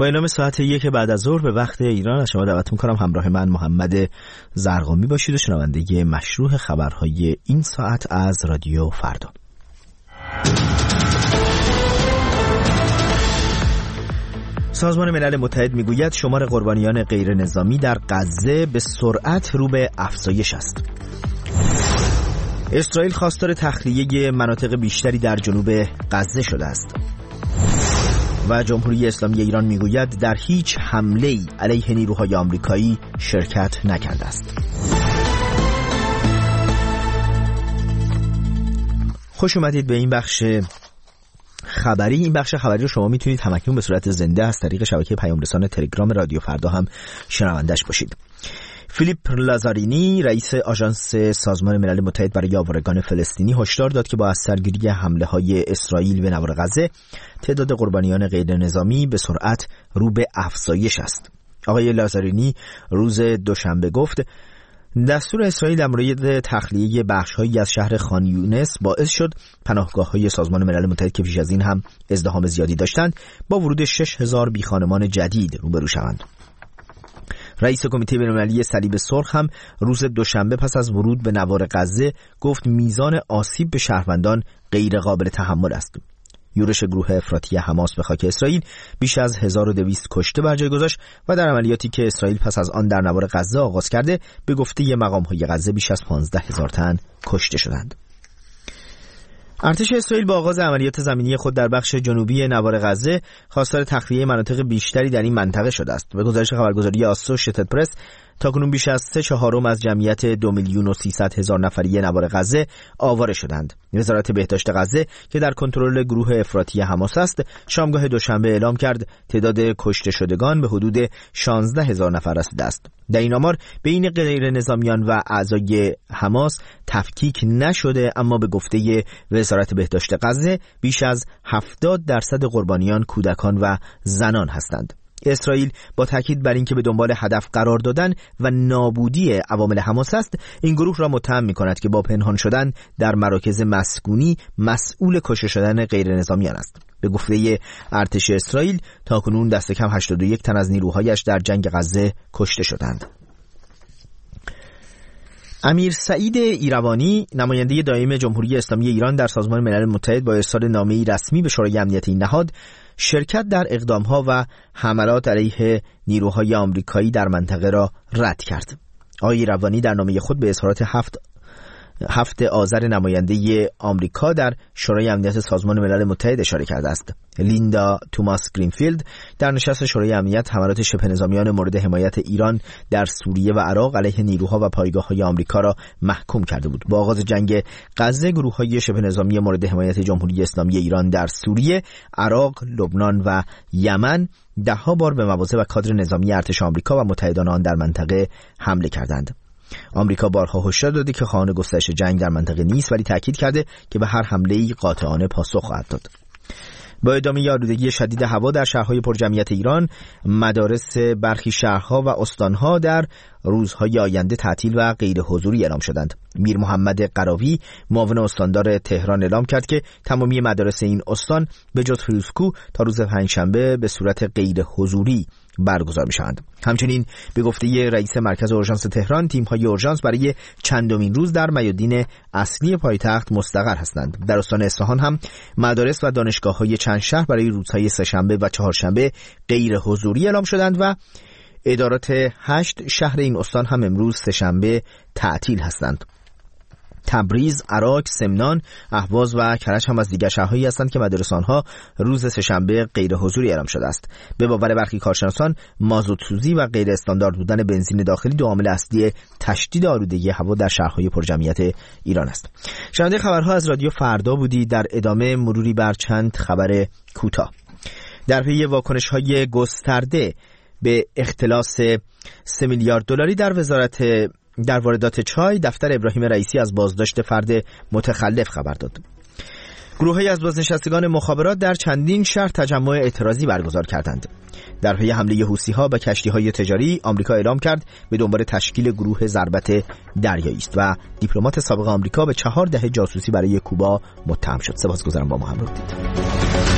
با اعلام ساعت 1 بعد از ظهر به وقت ایران از شما دعوت می‌کنم همراه من محمد زرقامی باشید و شنونده مشروح خبرهای این ساعت از رادیو فردا. سازمان ملل متحد میگوید شمار قربانیان غیر نظامی در غزه به سرعت رو به افزایش است. اسرائیل خواستار تخلیه مناطق بیشتری در جنوب غزه شده است. و جمهوری اسلامی ایران میگوید در هیچ حمله‌ای علیه نیروهای آمریکایی شرکت نکرده است. خوش اومدید به این بخش خبری. این بخش خبری رو شما میتونید همکنون به صورت زنده از طریق شبکه پیام رسان تلگرام رادیو فردا هم شنوندش باشید. فیلیپ لازارینی رئیس آژانس سازمان ملل متحد برای آوارگان فلسطینی هشدار داد که با از سرگیری حمله‌های اسرائیل به نوار غزه تعداد قربانیان غیر نظامی به سرعت رو به افزایش است. آقای لازارینی روز دوشنبه گفت دستور اسرائیل در مورد تخلیه بخش‌هایی از شهر خان یونس باعث شد پناهگاه‌های سازمان ملل متحد که پیش از این هم ازدحام زیادی داشتند با ورود 6000 بیخانمان جدید روبرو شوند. رئیس کمیته بین‌المللی صلیب سرخ هم روز دوشنبه پس از ورود به نوار غزه گفت میزان آسیب به شهروندان غیر قابل تحمل است. یورش گروه افراطی حماس به خاک اسرائیل بیش از 1200 کشته بر جای گذاشت و در عملیاتی که اسرائیل پس از آن در نوار غزه آغاز کرده به گفته مقام‌های غزه بیش از 15000 تن کشته شدند. ارتش اسرائیل با آغاز عملیات زمینی خود در بخش جنوبی نوار غزه خواستار تخلیه مناطق بیشتری در این منطقه شده است. به گزارش خبرگزاری آسوشیتد پرس تاکنون بیش از 3/4 از جمعیت 2,300,000 نفری نوار غزه آواره شدند. وزارت بهداشت غزه که در کنترل گروه افراطی حماس است شامگاه دوشنبه اعلام کرد تعداد کشته شدگان به حدود 16,000 نفر رسیده است. در این آمار بین غیر نظامیان و اعضای حماس تفکیک نشده، اما به گفته وزارت بهداشت غزه بیش از 70% قربانیان کودکان و زنان هستند. اسرائیل با تاکید بر اینکه به دنبال هدف قرار دادن و نابودی عوامل حماس است، این گروه را متهم می‌کند که با پنهان شدن در مراکز مسکونی مسئول کشته شدن غیر نظامیان است. به گفته ارتش اسرائیل تاکنون دست کم 81 تن از نیروهایش در جنگ غزه کشته شدند. امیر سعید ایروانی نماینده دائم جمهوری اسلامی ایران در سازمان ملل متحد با ارسال نامه‌ای رسمی به شورای امنیت این نهاد شرکت در اقدام‌ها و حملات علیه نیروهای آمریکایی در منطقه را رد کرد. آقای ایروانی در نامه خود به اظهارات 7 آذر نماینده آمریکا در شورای امنیت سازمان ملل متحد اشاره کرده است. لیندا توماس گرینفیلد در نشست شورای امنیت حملات شبه نظامیان مورد حمایت ایران در سوریه و عراق علیه نیروها و پایگاه‌های آمریکا را محکوم کرده بود. با آغاز جنگ غزه گروه‌های شبه نظامی مورد حمایت جمهوری اسلامی ایران در سوریه، عراق، لبنان و یمن ده‌ها بار به مواضع و کادر نظامی ارتش آمریکا و متحدان آن در منطقه حمله کردند. آمریکا بارها هشدار داده که خواهان گسترش جنگ در منطقه نیست، ولی تاکید کرده که به هر حمله‌ای قاطعانه پاسخ خواهد داد. با ادامه آلودگی شدید هوا در شهرهای پرجمعیت ایران، مدارس برخی شهرها و استانها در روزهای آینده تعطیل و غیر حضوری اعلام شدند. میر محمد قراوی معاون استاندار تهران اعلام کرد که تمامی مدارس این استان به جز فیروزکو تا روز پنجشنبه به صورت غیر حضوری برگزار می‌شوند. همچنین به گفته رئیس مرکز اورژانس تهران، تیم‌های اورژانس برای چندمین روز در میادین اصلی پایتخت مستقر هستند. در استان اصفهان هم مدارس و دانشگاه‌های چند شهر برای روزهای سه‌شنبه و چهارشنبه غیر حضوری اعلام شدند و ادارات 8 شهر این استان هم امروز سه‌شنبه تعطیل هستند. تبریز، عراق، سمنان، اهواز و کرج هم از دیگر شهرهایی هستند که مدارس آنها روز سه‌شنبه غیر حضوری اعلام شده است. به باور برخی کارشناسان، مازوت‌سوزی و غیر استاندارد بودن بنزین داخلی دو عامل اصلی تشدید آلودگی هوا در شهرهای پرجمعیت ایران است. شنونده خبرها از رادیو فردا بودید. در ادامه مروری بر چند خبر کوتاه. در پی واکنش‌های گسترده به اختلاس 3 میلیارد دلاری در واردات چای، دفتر ابراهیم رئیسی از بازداشت فرد متخلف خبر داد. گروه‌هایی از بازنشستگان مخابرات در چندین شهر تجمع اعتراضی برگزار کردند. در پی حمله حوثی‌ها به کشتی‌های تجاری، آمریکا اعلام کرد به دنبال تشکیل گروه ضربت دریایی است و دیپلمات سابق آمریکا به 4 دهه جاسوسی برای کوبا متهم شد. سپاسگزارم با ما همراه بودید.